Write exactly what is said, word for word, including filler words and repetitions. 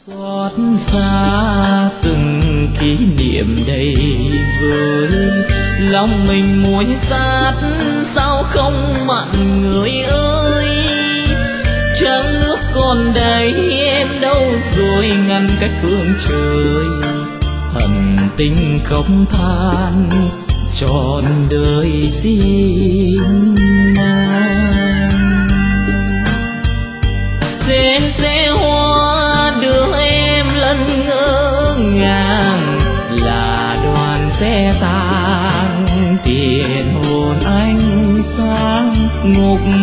xót xa từng kỷ niệm đầy vơi, lòng mình muối sát sao không mặn người ơi. Trăng nước còn đây em đâu rồi ngăn cách phương trời, hận tình không than trọn đời xin mang. Sen xe hoa đưa em lần ngỡ ngàng, là đoàn xe tang tiền hồn ánh sáng ngục